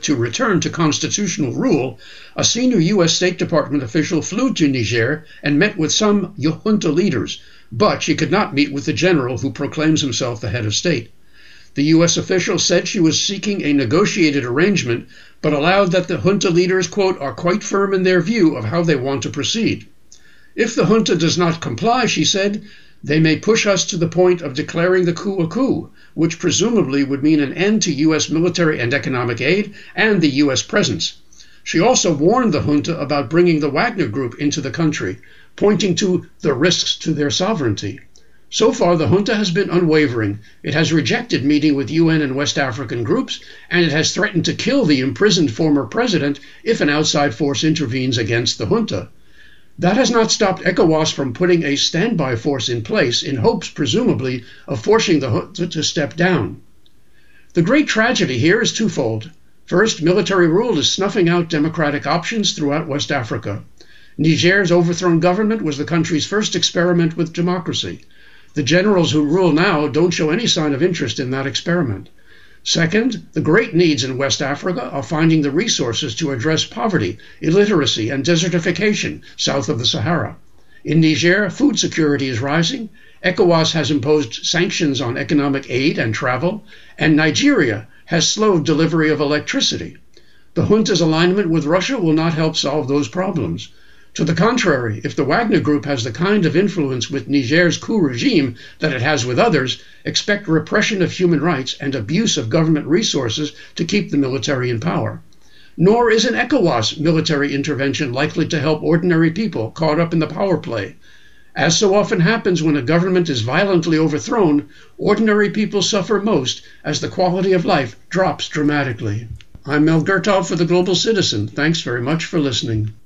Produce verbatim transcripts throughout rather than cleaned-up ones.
to return to constitutional rule, a senior U S State Department official flew to Niger and met with some junta leaders, but she could not meet with the general who proclaims himself the head of state. The U S official said she was seeking a negotiated arrangement, but allowed that the junta leaders, quote, are quite firm in their view of how they want to proceed. If the junta does not comply, she said, they may push us to the point of declaring the coup a coup, which presumably would mean an end to U S military and economic aid and the U S presence. She also warned the junta about bringing the Wagner Group into the country, pointing to the risks to their sovereignty. So far, the junta has been unwavering. It has rejected meeting with U N and West African groups, and it has threatened to kill the imprisoned former president if an outside force intervenes against the junta. That has not stopped ECOWAS from putting a standby force in place in hopes, presumably, of forcing the junta to step down. The great tragedy here is twofold. First, military rule is snuffing out democratic options throughout West Africa. Niger's overthrown government was the country's first experiment with democracy. The generals who rule now don't show any sign of interest in that experiment. Second, the great needs in West Africa are finding the resources to address poverty, illiteracy, and desertification south of the Sahara. In Niger, food security is rising, ECOWAS has imposed sanctions on economic aid and travel, and Nigeria has slowed delivery of electricity. The junta's alignment with Russia will not help solve those problems. To the contrary, if the Wagner Group has the kind of influence with Niger's coup regime that it has with others, expect repression of human rights and abuse of government resources to keep the military in power. Nor is an ECOWAS military intervention likely to help ordinary people caught up in the power play. As so often happens when a government is violently overthrown, ordinary people suffer most as the quality of life drops dramatically. I'm Mel Gertov for The Global Citizen. Thanks very much for listening.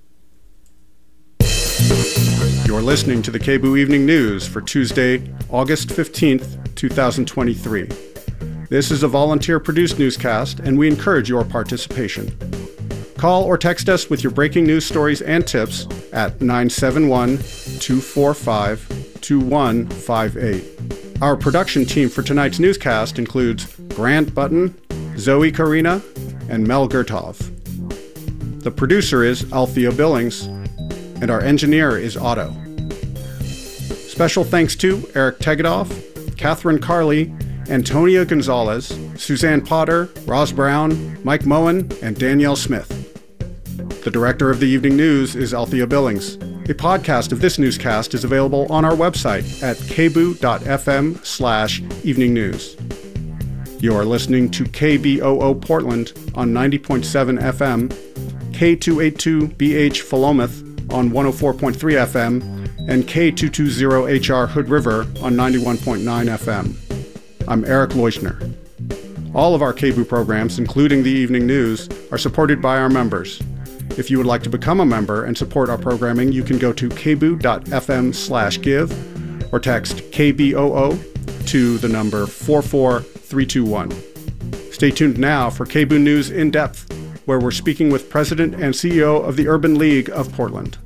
You're listening to the K B U Evening News for Tuesday, August fifteenth, twenty twenty-three. This is a volunteer-produced newscast, and we encourage your participation. Call or text us with your breaking news stories and tips at nine seven one, two four five, two one five eight. Our production team for tonight's newscast includes Grant Button, Zoe Karina, and Mel Gertov. The producer is Althea Billings, and our engineer is Otto. Special thanks to Eric Tegedoff, Catherine Carley, Antonia Gonzalez, Suzanne Potter, Ross Brown, Mike Moen, and Danielle Smith. The director of the Evening News is Althea Billings. A podcast of this newscast is available on our website at kboo.fm slash evening news. You are listening to K B O O Portland on ninety point seven F M, K two eighty-two B H Philomath on one oh four point three F M, and K two twenty H R Hood River on ninety-one point nine F M. I'm Eric Leuschner. All of our K B U programs, including the Evening News, are supported by our members. If you would like to become a member and support our programming, you can go to kboo.fm slash give or text K B O O to the number four four three two one. Stay tuned now for K B U News In Depth, where we're speaking with President and C E O of the Urban League of Portland.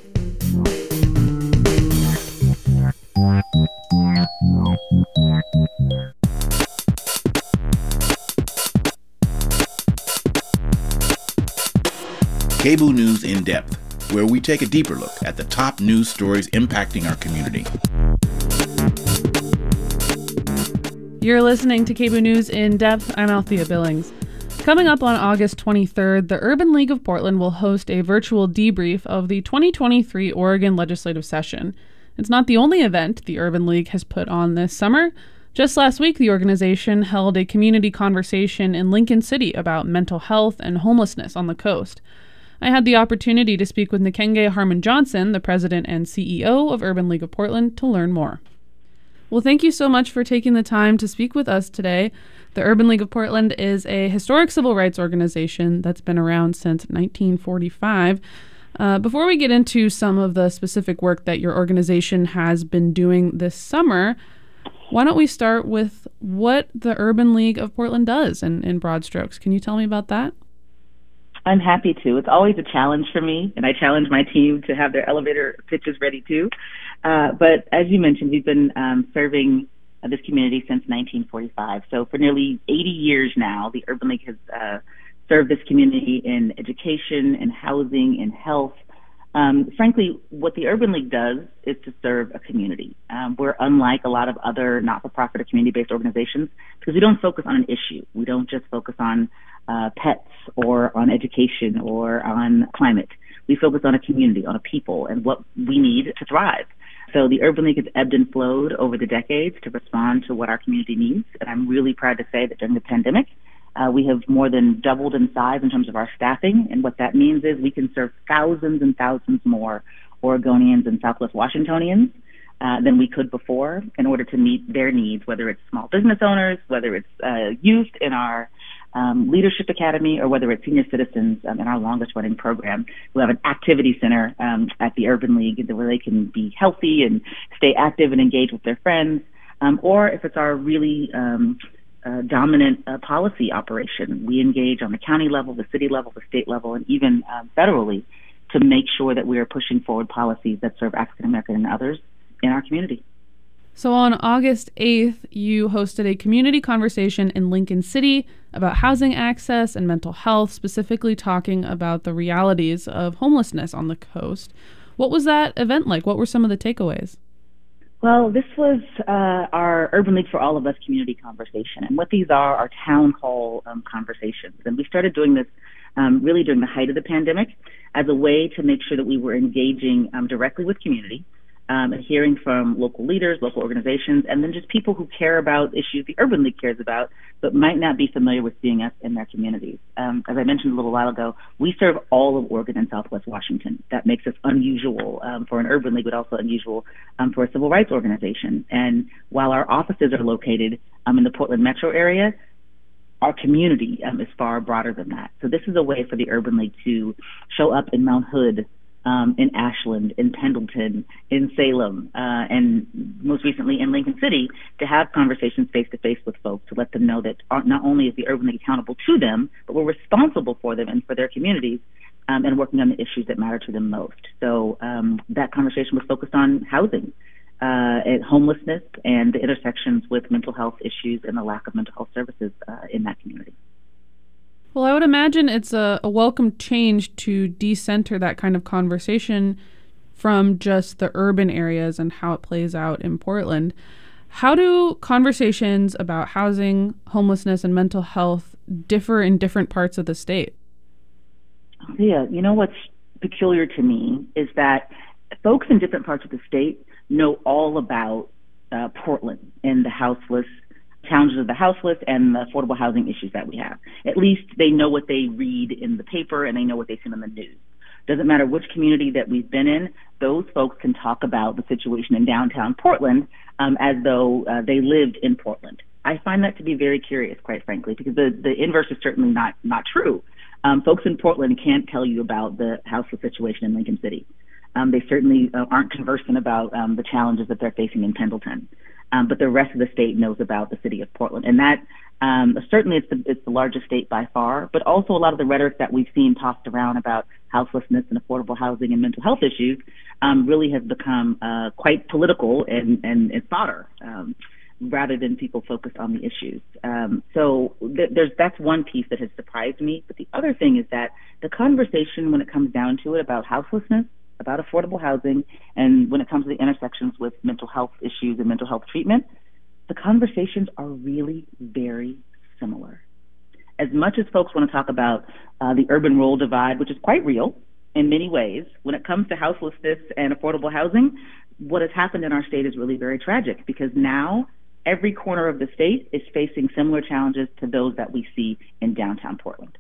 K B U News In Depth, where we take a deeper look at the top news stories impacting our community. You're listening to K B U News In Depth. I'm Althea Billings. Coming up on August twenty-third, the Urban League of Portland will host a virtual debrief of the twenty twenty-three Oregon legislative session. It's not the only event the Urban League has put on this summer. Just last week, the organization held a community conversation in Lincoln City about mental health and homelessness on the coast. I had the opportunity to speak with Nkenge Harmon Johnson, the president and C E O of Urban League of Portland, to learn more. Well, thank you so much for taking the time to speak with us today. The Urban League of Portland is a historic civil rights organization that's been around since nineteen forty-five. Uh, before we get into some of the specific work that your organization has been doing this summer, why don't we start with what the Urban League of Portland does in, in broad strokes? Can you tell me about that? I'm happy to. It's always a challenge for me, and I challenge my team to have their elevator pitches ready too. Uh, but as you mentioned, we've been um, serving uh, this community since nineteen forty-five. So for nearly eighty years now, the Urban League has uh, serve this community in education, in housing, in health. Um, frankly, what the Urban League does is to serve a community. Um, we're unlike a lot of other not-for-profit or community-based organizations because we don't focus on an issue. We don't just focus on uh, pets or on education or on climate. We focus on a community, on a people, and what we need to thrive. So the Urban League has ebbed and flowed over the decades to respond to what our community needs. And I'm really proud to say that during the pandemic, uh, we have more than doubled in size in terms of our staffing. And what that means is we can serve thousands and thousands more Oregonians and Southwest Washingtonians uh, than we could before in order to meet their needs, whether it's small business owners, whether it's uh, youth in our Um, Leadership Academy, or whether it's senior citizens um, in our longest running program who have an activity center um, at the Urban League where they can be healthy and stay active and engage with their friends, um, or if it's our really um, uh, dominant uh, policy operation. We engage on the county level, the city level, the state level, and even um, federally to make sure that we are pushing forward policies that serve African American and others in our community. So on August eighth, you hosted a community conversation in Lincoln City about housing access and mental health, specifically talking about the realities of homelessness on the coast. What was that event like? What were some of the takeaways? Well, this was uh, our Urban League for All of Us community conversation. And what these are are town hall um, conversations. And we started doing this um, really during the height of the pandemic as a way to make sure that we were engaging um, directly with community, Um, and hearing from local leaders, local organizations, and then just people who care about issues the Urban League cares about, but might not be familiar with seeing us in their communities. Um, as I mentioned a little while ago, we serve all of Oregon and Southwest Washington. That makes us unusual um, for an Urban League, but also unusual um, for a civil rights organization. And while our offices are located um, in the Portland metro area, our community um, is far broader than that. So this is a way for the Urban League to show up in Mount Hood, Um, in Ashland, in Pendleton, in Salem, uh, and most recently in Lincoln City, to have conversations face-to-face with folks to let them know that not only is the Urban League accountable to them, but we're responsible for them and for their communities um, and working on the issues that matter to them most. So um, that conversation was focused on housing, uh, and homelessness, and the intersections with mental health issues and the lack of mental health services uh, in that community. Well, I would imagine it's a, a welcome change to decenter that kind of conversation from just the urban areas and how it plays out in Portland. How do conversations about housing, homelessness, and mental health differ in different parts of the state? Yeah, you know what's peculiar to me is that folks in different parts of the state know all about uh, Portland and the houseless challenges of the houseless and the affordable housing issues that we have. At least they know what they read in the paper and they know what they see on the news. Doesn't matter which community that we've been in, those folks can talk about the situation in downtown Portland um, as though uh, they lived in Portland. I find that to be very curious, quite frankly, because the, the inverse is certainly not, not true. Um, folks in Portland can't tell you about the houseless situation in Lincoln City. Um, they certainly uh, aren't conversant about um, the challenges that they're facing in Pendleton. Um, but the rest of the state knows about the city of Portland. And that um, certainly it's the, it's the largest state by far, but also a lot of the rhetoric that we've seen tossed around about houselessness and affordable housing and mental health issues um, really has become uh, quite political and, and, and fodder um, rather than people focused on the issues. Um, so th- there's that's one piece that has surprised me. But the other thing is that the conversation when it comes down to it about houselessness, about affordable housing, and when it comes to the intersections with mental health issues and mental health treatment, the conversations are really very similar. As much as folks want to talk about uh, the urban-rural divide, which is quite real in many ways, when it comes to houselessness and affordable housing, what has happened in our state is really very tragic because now every corner of the state is facing similar challenges to those that we see in downtown Portland.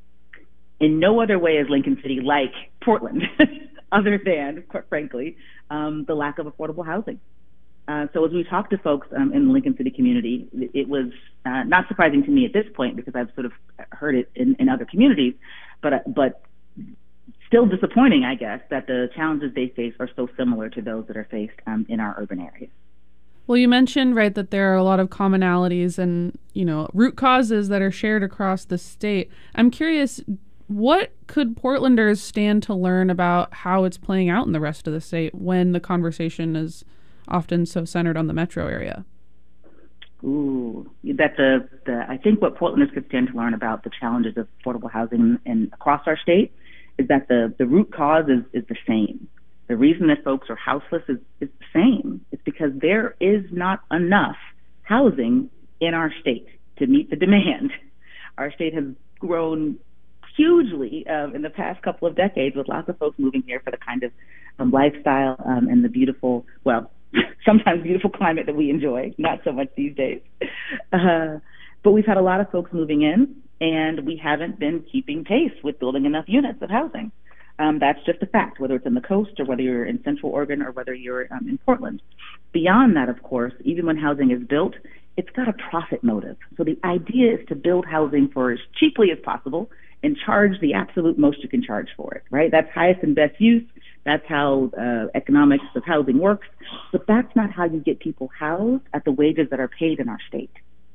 In no other way is Lincoln City like Portland. Other than, quite frankly, um, the lack of affordable housing. Uh, so as we talked to folks um, in the Lincoln City community, it was uh, not surprising to me at this point because I've sort of heard it in, in other communities, but uh, but still disappointing, I guess, that the challenges they face are so similar to those that are faced um, in our urban areas. Well, you mentioned, right, that there are a lot of commonalities and, you know, root causes that are shared across the state. I'm curious, what could Portlanders stand to learn about how it's playing out in the rest of the state when the conversation is often so centered on the metro area? Ooh, that the, the I think what Portlanders could stand to learn about the challenges of affordable housing and across our state is that the, the root cause is, is the same. The reason that folks are houseless is, is the same. It's because there is not enough housing in our state to meet the demand. Our state has grown hugely um, in the past couple of decades, with lots of folks moving here for the kind of um, lifestyle um, and the beautiful, well, sometimes beautiful climate that we enjoy, not so much these days. Uh, but we've had a lot of folks moving in, and we haven't been keeping pace with building enough units of housing. Um, that's just a fact, whether it's in the coast or whether you're in Central Oregon or whether you're um, in Portland. Beyond that, of course, even when housing is built, it's got a profit motive. So the idea is to build housing for as cheaply as possible and charge the absolute most you can charge for it, right? That's highest and best use. That's how uh, economics of housing works. But that's not how you get people housed at the wages that are paid in our state.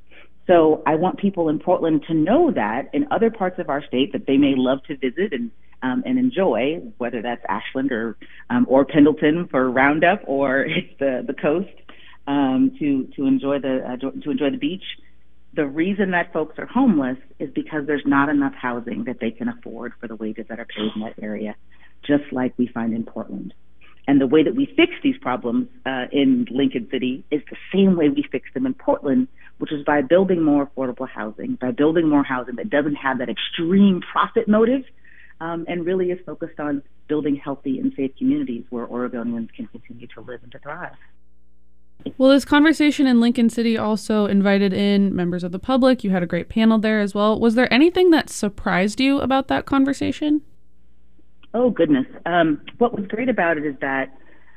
So I want people in Portland to know that in other parts of our state that they may love to visit and um, and enjoy, whether that's Ashland or um, or Pendleton for Roundup, or it's the the coast um, to to enjoy the uh, to enjoy the beach. The reason that folks are homeless is because there's not enough housing that they can afford for the wages that are paid in that area, just like we find in Portland. And the way that we fix these problems uh, in Lincoln City is the same way we fix them in Portland, which is by building more affordable housing, by building more housing that doesn't have that extreme profit motive, um, and really is focused on building healthy and safe communities where Oregonians can continue to live and to thrive. Well, this conversation in Lincoln City also invited in members of the public. You had a great panel there as well. Was there anything that surprised you about that conversation? Oh, goodness. Um, what was great about it is that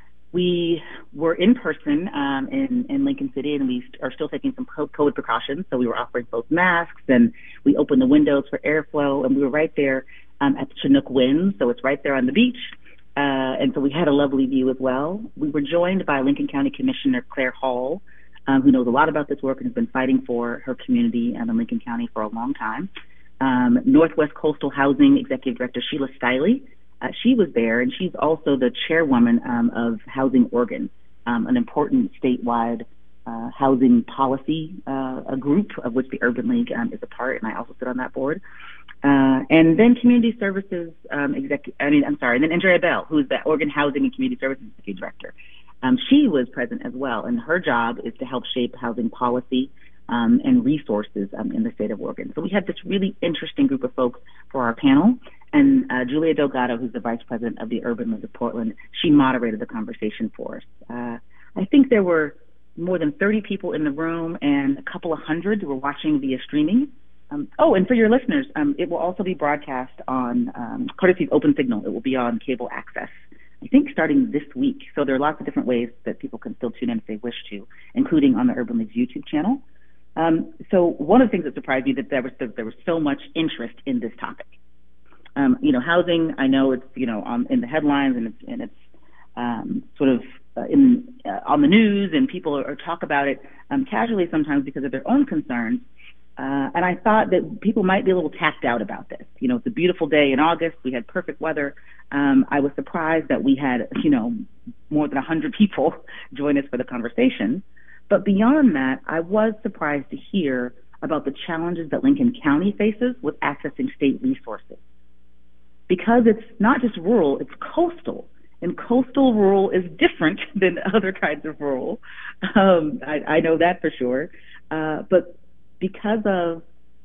we were in person um, in, in Lincoln City, and we are still taking some COVID precautions. So we were offering both masks, and we opened the windows for airflow, and we were right there um, at the Chinook Winds. So it's right there on the beach. Uh, and so we had a lovely view as well. We were joined by Lincoln County Commissioner Claire Hall, um, who knows a lot about this work and has been fighting for her community um, in Lincoln County for a long time. Um, Northwest Coastal Housing Executive Director Sheila Stiley, uh, she was there, and she's also the chairwoman um, of Housing Oregon, um, an important statewide uh, housing policy uh, a group of which the Urban League um, is a part, and I also sit on that board. Uh, and then Community Services um, Executive, I mean, I'm sorry, and then Andrea Bell, who's the Oregon Housing and Community Services Executive Director. Um, she was present as well, and her job is to help shape housing policy um, and resources um, in the state of Oregon. So we had this really interesting group of folks for our panel, and uh, Julia Delgado, who's the Vice President of the Urban League of Portland, she moderated the conversation for us. Uh, I think there were more than thirty people in the room, and a couple of hundred were watching via streaming. Um, oh, and for your listeners, um, it will also be broadcast on um, courtesy of Open Signal. It will be on cable access, I think, starting this week. So there are lots of different ways that people can still tune in if they wish to, including on the Urban League's YouTube channel. Um, so one of the things that surprised me that there was that there was so much interest in this topic. Um, you know, housing. I know it's you know on in the headlines and it's and it's um, sort of uh, in uh, on the news, and people are, are talk about it um, casually sometimes because of their own concerns. Uh, and I thought that people might be a little tapped out about this. You know, it's a beautiful day in August. We had perfect weather. Um, I was surprised that we had, you know, more than one hundred people join us for the conversation. But beyond that, I was surprised to hear about the challenges that Lincoln County faces with accessing state resources. Because it's not just rural, it's coastal. And coastal rural is different than other kinds of rural. Um, I, I know that for sure. Uh, but Because of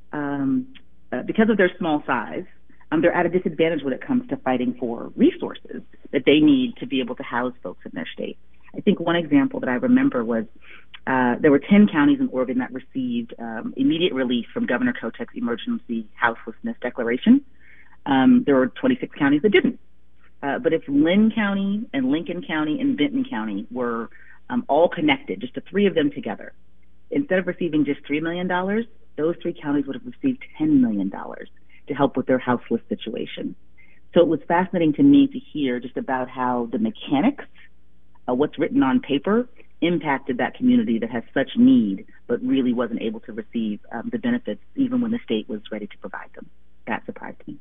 um, uh, because of their small size, um, they're at a disadvantage when it comes to fighting for resources that they need to be able to house folks in their state. I think one example that I remember was uh, there were ten counties in Oregon that received um, immediate relief from Governor Kotek's emergency houselessness declaration. Um, there were twenty-six counties that didn't. Uh, but if Lynn County and Lincoln County and Benton County were um, all connected, just the three of them together, instead of receiving just three million dollars, those three counties would have received ten million dollars to help with their houseless situation. So it was fascinating to me to hear just about how the mechanics of what's written on paper impacted that community that has such need, but really wasn't able to receive um, the benefits even when the state was ready to provide them. That surprised me.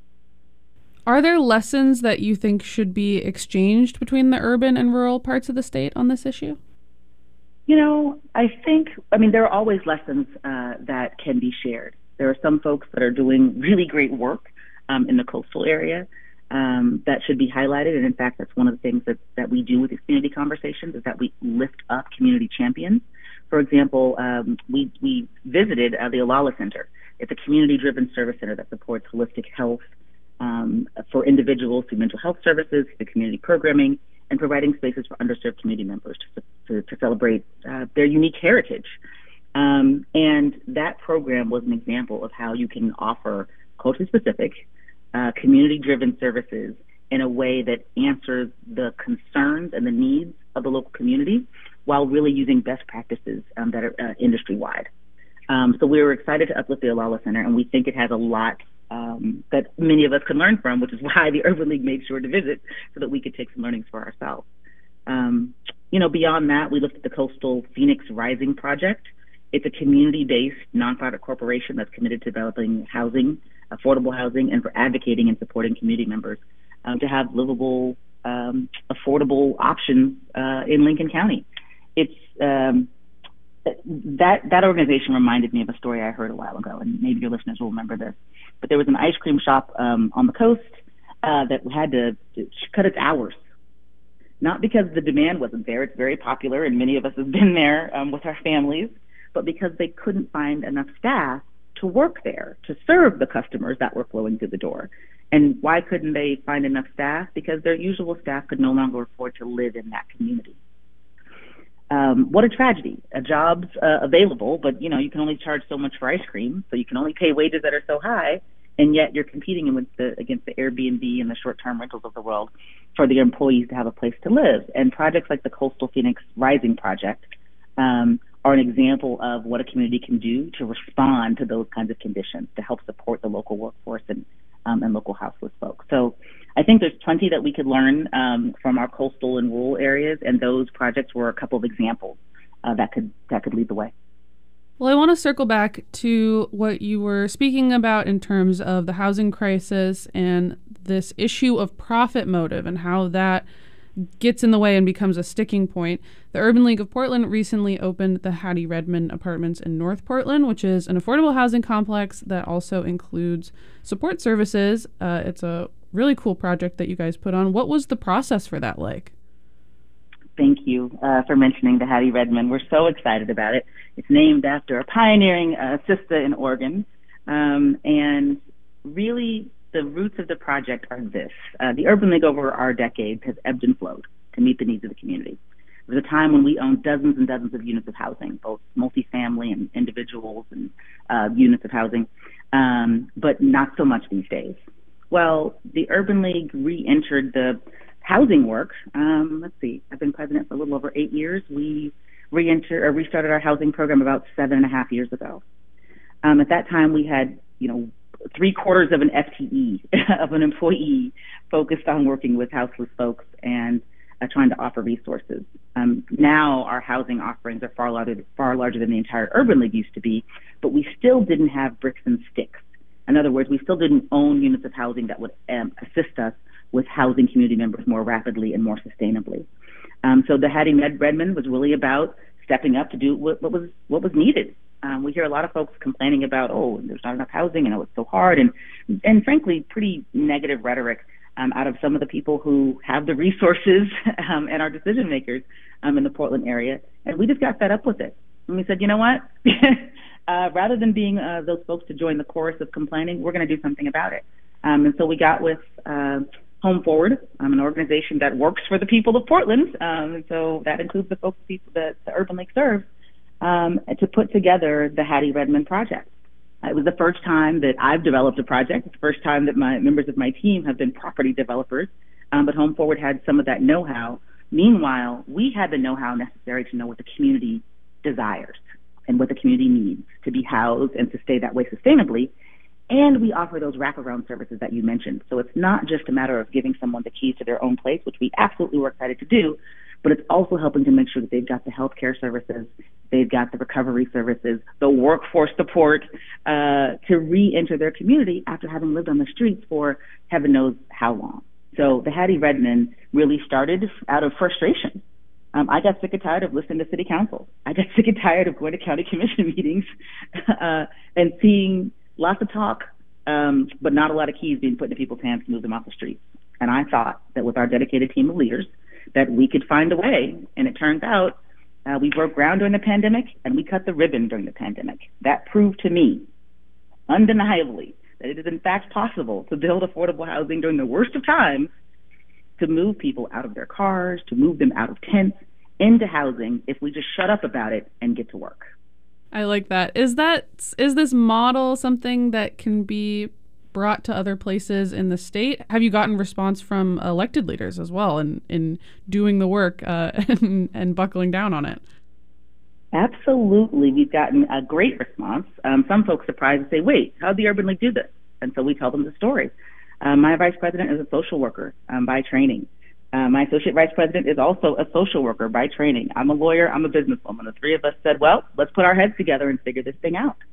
Are there lessons that you think should be exchanged between the urban and rural parts of the state on this issue? You know, I think, I mean, there are always lessons uh, that can be shared. There are some folks that are doing really great work um, in the coastal area um, that should be highlighted. And in fact, that's one of the things that, that we do with these community conversations is that we lift up community champions. For example, um, we, we visited uh, the Olalla Center. It's a community-driven service center that supports holistic health um, for individuals through mental health services, through community programming, and providing spaces for underserved community members to, to, to celebrate uh, their unique heritage. Um, and that program was an example of how you can offer culturally specific, uh, community-driven services in a way that answers the concerns and the needs of the local community while really using best practices um, that are uh, industry-wide. Um, so we were excited to uplift the Olalla Center, and we think it has a lot um, that many of us could learn from, which is why the Urban League made sure to visit so that we could take some learnings for ourselves. Um, you know, beyond that, we looked at the Coastal Phoenix Rising Project. It's a community-based nonprofit corporation that's committed to developing housing, affordable housing, and for advocating and supporting community members um, to have livable, um, affordable options uh, in Lincoln County. It's um, that that organization reminded me of a story I heard a while ago, and maybe your listeners will remember this. But there was an ice cream shop um, on the coast uh, that had to, to cut its hours. Not because the demand wasn't there; it's very popular, and many of us have been there um, with our families. But because they couldn't find enough staff to work there, to serve the customers that were flowing through the door. And why couldn't they find enough staff? Because their usual staff could no longer afford to live in that community. Um, what a tragedy. A job's uh, available, but you know you can only charge so much for ice cream, so you can only pay wages that are so high, and yet you're competing with the, against the Airbnb and the short-term rentals of the world for the employees to have a place to live. And projects like the Coastal Phoenix Rising Project um, are an example of what a community can do to respond to those kinds of conditions, to help support the local workforce and um, and local houseless folks. So I think there's plenty that we could learn um, from our coastal and rural areas, and those projects were a couple of examples uh, that could that could lead the way. Well, I want to circle back to what you were speaking about in terms of the housing crisis and this issue of profit motive and how that gets in the way and becomes a sticking point. The Urban League of Portland recently opened the Hattie Redmond Apartments in North Portland, which is an affordable housing complex that also includes support services. Uh, it's a really cool project that you guys put on. What was the process for that like? Thank you uh, for mentioning the Hattie Redmond. We're so excited about it. It's named after a pioneering uh, sister in Oregon. Um, and really, the roots of the project are this. Uh, the Urban League over our decades has ebbed and flowed to meet the needs of the community. There was a time when we owned dozens and dozens of units of housing, both multifamily and individuals and uh, units of housing, um, but not so much these days. Well, the Urban League re-entered the housing work. Um, let's see, I've been president for a little over eight years. We re-entered or restarted our housing program about seven and a half years ago. Um, at that time, we had, you know, three quarters of an F T E of an employee focused on working with houseless folks and uh, trying to offer resources. Um, now our housing offerings are far larger, far larger than the entire Urban League used to be, but we still didn't have bricks and sticks. In other words, we still didn't own units of housing that would um, assist us with housing community members more rapidly and more sustainably. Um, so the Hattie Redmond was really about stepping up to do what, what was what was needed. Um, we hear a lot of folks complaining about, oh, there's not enough housing, and oh, it's so hard, and and frankly, pretty negative rhetoric um, out of some of the people who have the resources um, and are decision makers um, in the Portland area. And we just got fed up with it. And we said, you know what? uh, rather than being uh, those folks to join the chorus of complaining, we're going to do something about it. Um, and so we got with uh, Home Forward, um, an organization that works for the people of Portland. Um, and so that includes the folks people that the Urban League serves. Um, to put together the Hattie Redmond project. It was the first time that I've developed a project. It's the first time that my members of my team have been property developers, um, but Home Forward had some of that know-how. Meanwhile, we had the know-how necessary to know what the community desires and what the community needs to be housed and to stay that way sustainably. And we offer those wraparound services that you mentioned. So it's not just a matter of giving someone the keys to their own place, which we absolutely were excited to do, but it's also helping to make sure that they've got the healthcare services, they've got the recovery services, the workforce support uh, to re-enter their community after having lived on the streets for heaven knows how long. So the Hattie Redmond really started out of frustration. Um, I got sick and tired of listening to city council. I got sick and tired of going to county commission meetings uh, and seeing lots of talk, um, but not a lot of keys being put into people's hands to move them off the streets. And I thought that with our dedicated team of leaders, that we could find a way. And it turns out uh, we broke ground during the pandemic and we cut the ribbon during the pandemic. That proved to me undeniably that it is in fact possible to build affordable housing during the worst of times, to move people out of their cars, to move them out of tents into housing if we just shut up about it and get to work. I like that. Is that is this model something that can be brought to other places in the state? Have you gotten response from elected leaders as well in, in doing the work uh, and, and buckling down on it? Absolutely. We've gotten a great response. Um, some folks surprised and say, wait, how'd the Urban League do this? And so we tell them the story. Um, my vice president is a social worker um, by training. Uh, my associate vice president is also a social worker by training. I'm a lawyer. I'm a businesswoman. The three of us said, well, let's put our heads together and figure this thing out.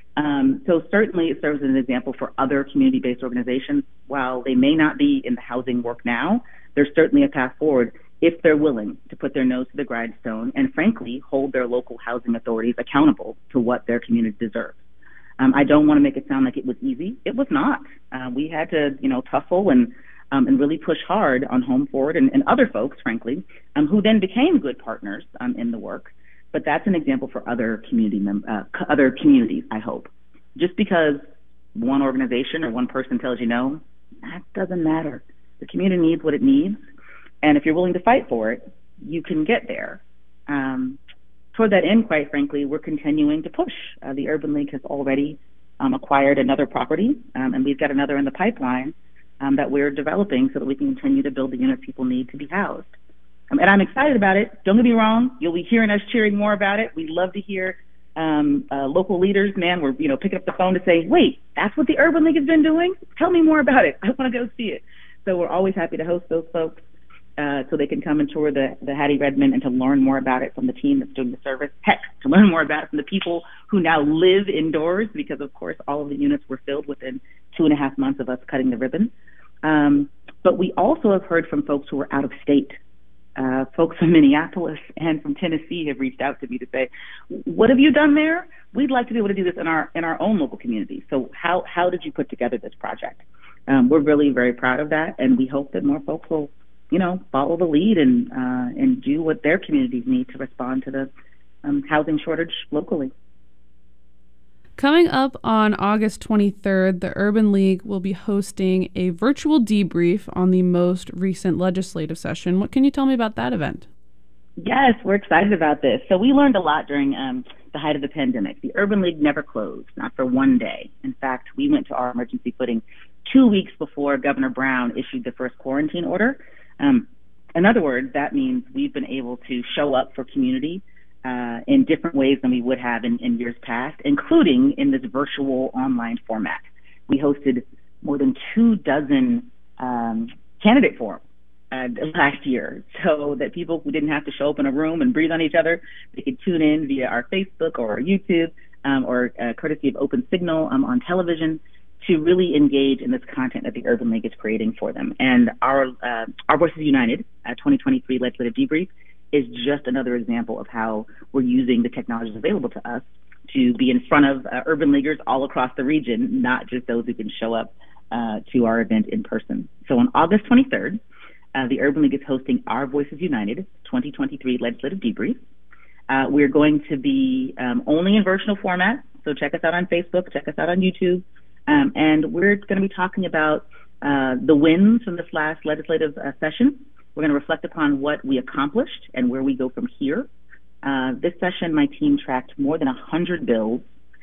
Um, so certainly it serves as an example for other community-based organizations. While they may not be in the housing work now, there's certainly a path forward if they're willing to put their nose to the grindstone and, frankly, hold their local housing authorities accountable to what their community deserves. Um, I don't want to make it sound like it was easy. It was not. Uh, we had to, you know, tussle and um, and really push hard on Home Forward and, and other folks, frankly, um, who then became good partners um, in the work. But that's an example for other community mem- uh, other communities, I hope. Just because one organization or one person tells you no, that doesn't matter. The community needs what it needs, and if you're willing to fight for it, you can get there. Um, Toward that end, quite frankly, we're continuing to push. Uh, the Urban League has already um, acquired another property, um, and we've got another in the pipeline um, that we're developing so that we can continue to build the units people need to be housed. Um, and I'm excited about it. Don't get me wrong. You'll be hearing us cheering more about it. We love to hear um, uh, local leaders, man, we're you know picking up the phone to say, wait, that's what the Urban League has been doing? Tell me more about it. I want to go see it. So we're always happy to host those folks. Uh, so they can come and tour the, the Hattie Redmond and to learn more about it from the team that's doing the service. Heck, to learn more about it from the people who now live indoors, because, of course, all of the units were filled within two and a half months of us cutting the ribbon. Um, but we also have heard from folks who are out of state. Uh, folks from Minneapolis and from Tennessee have reached out to me to say, what have you done there? We'd like to be able to do this in our in our own local community. So how, how did you put together this project? Um, we're really very proud of that, and we hope that more folks will you know, follow the lead and uh, and do what their communities need to respond to the um, housing shortage locally. Coming up on August twenty-third, the Urban League will be hosting a virtual debrief on the most recent legislative session. What can you tell me about that event? Yes, we're excited about this. So we learned a lot during um, the height of the pandemic. The Urban League never closed, not for one day. In fact, we went to our emergency footing two weeks before Governor Brown issued the first quarantine order. Um, in other words, that means we've been able to show up for community uh, in different ways than we would have in, in years past, including in this virtual online format. We hosted more than two dozen um, candidate forums uh, last year, so that people who didn't have to show up in a room and breathe on each other, they could tune in via our Facebook or our YouTube um, or uh, courtesy of Open Signal um, on television, to really engage in this content that the Urban League is creating for them. And our uh, Our Voices United uh, twenty twenty-three Legislative Debrief is just another example of how we're using the technologies available to us to be in front of uh, urban leaguers all across the region, not just those who can show up uh, to our event in person. So on August twenty-third, uh, the Urban League is hosting Our Voices United twenty twenty-three Legislative Debrief. Uh, we're going to be um, only in virtual format, so check us out on Facebook, check us out on YouTube. Um, and we're going to be talking about uh, the wins from this last legislative uh, session. We're going to reflect upon what we accomplished and where we go from here. Uh, this session, my team tracked more than one hundred bills,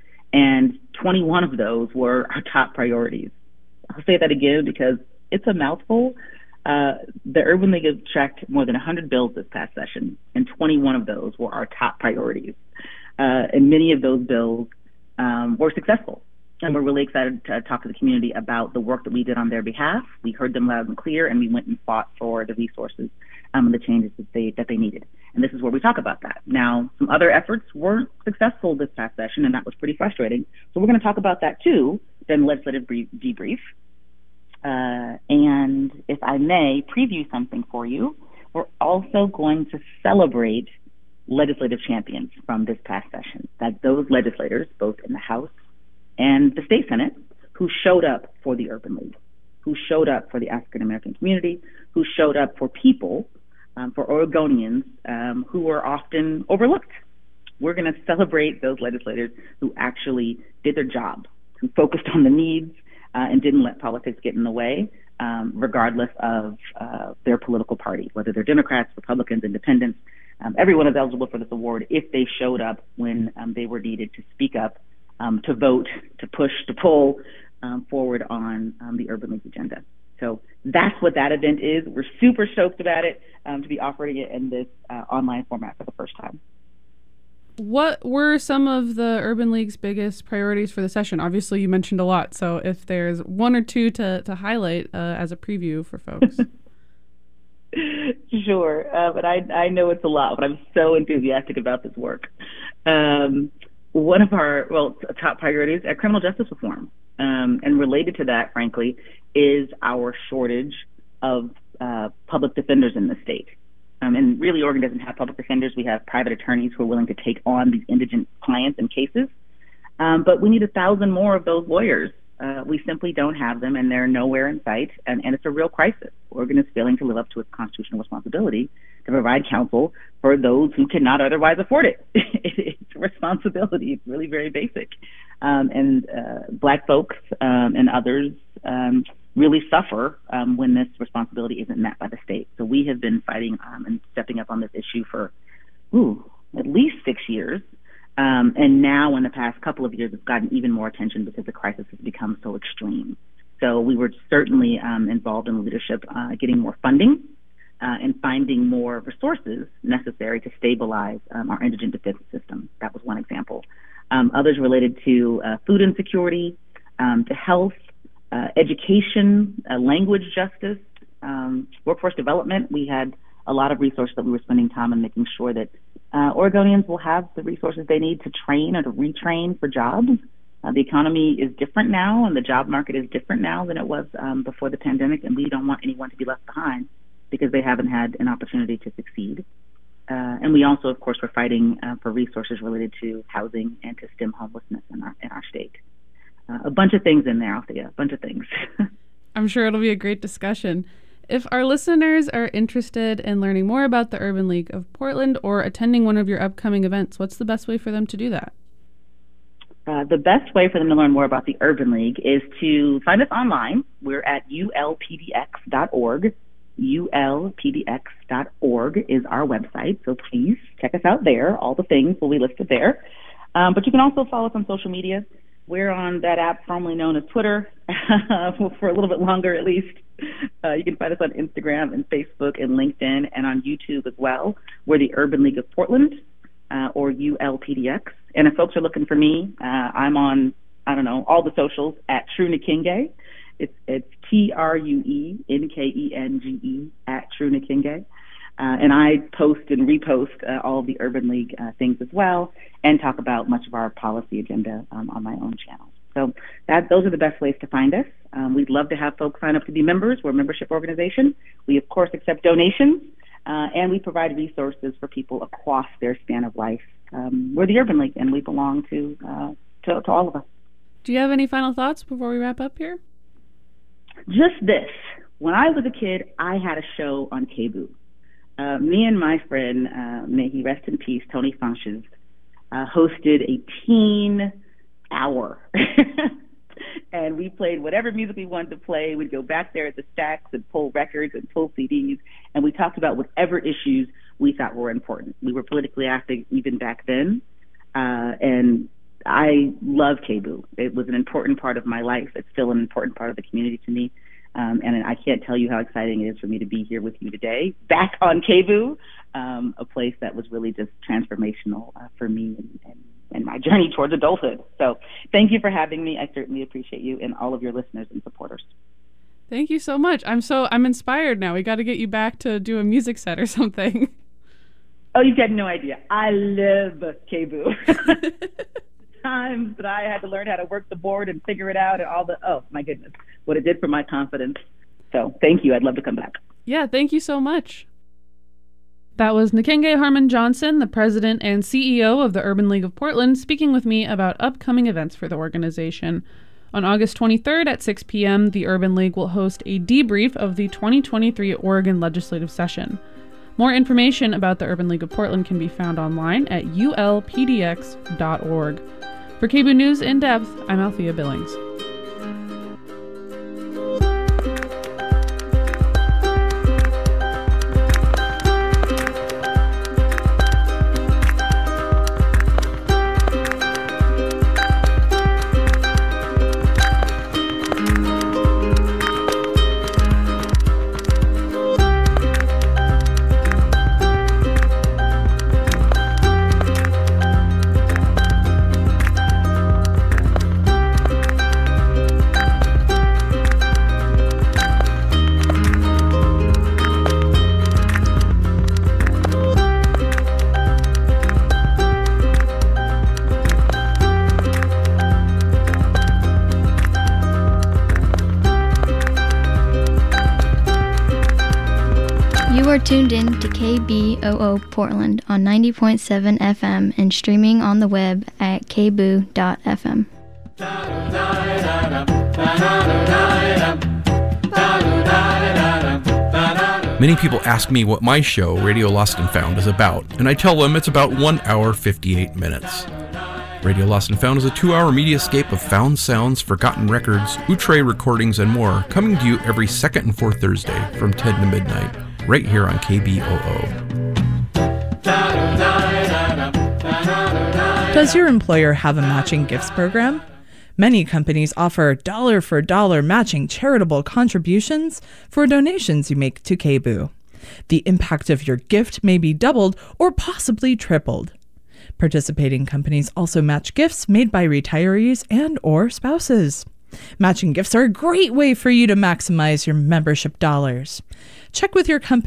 and twenty-one of those were our top priorities. I'll say that again because it's a mouthful. Uh, the Urban League has tracked more than one hundred bills this past session, and twenty-one of those were our top priorities. Uh, and many of those bills um, were successful. And we're really excited to talk to the community about the work that we did on their behalf. We heard them loud and clear, and we went and fought for the resources um, and the changes that they that they needed. And this is where we talk about that. Now, some other efforts weren't successful this past session, and that was pretty frustrating. So we're going to talk about that too, then legislative brief, debrief. Uh, and if I may preview something for you, we're we're also going to celebrate legislative champions from this past session. That those legislators, both in the House and the State Senate, who showed up for the Urban League, who showed up for the African American community, who showed up for people, um, for Oregonians um, who were often overlooked. We're going to celebrate those legislators who actually did their job, who focused on the needs uh, and didn't let politics get in the way, um, regardless of uh, their political party, whether they're Democrats, Republicans, Independents. Um, everyone is eligible for this award if they showed up when um, they were needed to speak up, um, to vote, to push, to pull um, forward on um, the Urban League agenda. So that's what that event is. We're super stoked about it, um, to be offering it in this uh, online format for the first time. What were some of the Urban League's biggest priorities for the session? Obviously, you mentioned a lot, so if there's one or two to, to highlight uh, as a preview for folks. Sure, uh, but I, I know it's a lot, but I'm so enthusiastic about this work. Um, one of our, well, top priorities are criminal justice reform. Um, and related to that, frankly, is our shortage of uh, public defenders in the state. Um, and really, Oregon doesn't have public defenders. We have private attorneys who are willing to take on these indigent clients and cases. Um, but we need a thousand more of those lawyers. Uh, we simply don't have them, and they're nowhere in sight. And, and it's a real crisis. Oregon is failing to live up to its constitutional responsibility to provide counsel for those who cannot otherwise afford it. It's a responsibility. It's really very basic. Um, and uh, Black folks um, and others um, really suffer um, when this responsibility isn't met by the state. So we have been fighting um, and stepping up on this issue for ooh, at least six years. Um, and now in the past couple of years, it's gotten even more attention because the crisis has become so extreme. So we were certainly um, involved in leadership, uh, getting more funding uh, and finding more resources necessary to stabilize um, our indigent defense system. That was one example. Um, others related to uh, food insecurity, um, to health, uh, education, uh, language justice, um, workforce development. We had a lot of resources that we were spending time on making sure that uh, Oregonians will have the resources they need to train or to retrain for jobs. Uh, the economy is different now, and the job market is different now than it was um, before the pandemic, and we don't want anyone to be left behind because they haven't had an opportunity to succeed. Uh, and we also, of course, were fighting uh, for resources related to housing and to stem homelessness in our in our state. Uh, a bunch of things in there, Althea, a bunch of things. I'm sure it'll be a great discussion. If our listeners are interested in learning more about the Urban League of Portland or attending one of your upcoming events, what's the best way for them to do that? Uh, the best way for them to learn more about the Urban League is to find us online. We're at U L P D X dot org. U L P D X dot org is our website, so please check us out there. All the things will be listed there. Um, but you can also follow us on social media. We're on that app formerly known as Twitter for a little bit longer at least. Uh, you can find us on Instagram and Facebook and LinkedIn and on YouTube as well. We're the Urban League of Portland, uh, or U L P D X. And if folks are looking for me, uh, I'm on, I don't know, all the socials at True Nkenge. It's it's T R U E N K E N G E at True Nkenge. Uh, and I post and repost uh, all of the Urban League uh, things as well, and talk about much of our policy agenda um, on my own channel. So that those are the best ways to find us. Um, we'd love to have folks sign up to be members. We're a membership organization. We, of course, accept donations, uh, and we provide resources for people across their span of life. Um, we're the Urban League, and we belong to, uh, to to all of us. Do you have any final thoughts before we wrap up here? Just this. When I was a kid, I had a show on K B O O. Uh, me and my friend, uh, may he rest in peace, Tony Funches, uh, hosted a teen hour. And we played whatever music we wanted to play. We'd go back there at the stacks and pull records and pull C Ds, and we talked about whatever issues we thought were important. We were politically active even back then, uh, and I love K B O O. It was an important part of my life. It's still an important part of the community to me. Um, and I can't tell you how exciting it is for me to be here with you today, back on K B O O, um, a place that was really just transformational uh, for me and, and, and my journey towards adulthood. So thank you for having me. I certainly appreciate you and all of your listeners and supporters. Thank you so much. I'm so I'm inspired now. We got to get you back to do a music set or something. Oh, you've got no idea. I love K B O O. Times that I had to learn how to work the board and figure it out and all the, oh my goodness, what it did for my confidence. So thank you. I'd love to come back. Yeah, thank you so much. That was Nkenge Harmon Johnson, the president and C E O of the Urban League of Portland, speaking with me about upcoming events for the organization. On August twenty-third at six p.m., the Urban League will host a debrief of the twenty twenty-three Oregon legislative session. More information about the Urban League of Portland can be found online at u l p d x dot org. For K B O O News In Depth, I'm Althea Billings. You are tuned in to K B O O Portland on ninety point seven F M and streaming on the web at k b o o dot f m. Many people ask me what my show, Radio Lost and Found, is about, and I tell them it's about one hour, fifty-eight minutes. Radio Lost and Found is a two-hour mediascape of found sounds, forgotten records, outre recordings, and more, coming to you every second and fourth Thursday from ten to midnight, right here on K B O O. Does your employer have a matching gifts program? Many companies offer dollar-for-dollar matching charitable contributions for donations you make to K B O O. The impact of your gift may be doubled or possibly tripled. Participating companies also match gifts made by retirees and or spouses. Matching gifts are a great way for you to maximize your membership dollars. Check with your company